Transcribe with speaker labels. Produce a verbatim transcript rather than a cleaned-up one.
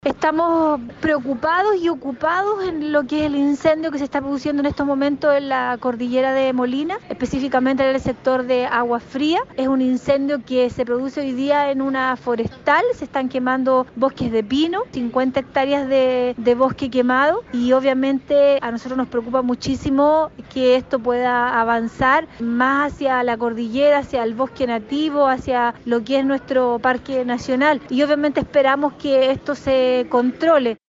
Speaker 1: Estamos preocupados y ocupados en lo que es el incendio que se está produciendo en estos momentos en la cordillera de Molina, específicamente en el sector de Agua Fría. Es un incendio que se produce hoy día en una forestal, se están quemando bosques de pino, cincuenta hectáreas de, de bosque quemado, y obviamente a nosotros nos preocupa muchísimo que esto pueda avanzar más hacia la cordillera, hacia el bosque nativo, hacia lo que es nuestro parque nacional, y obviamente esperamos que esto se controle.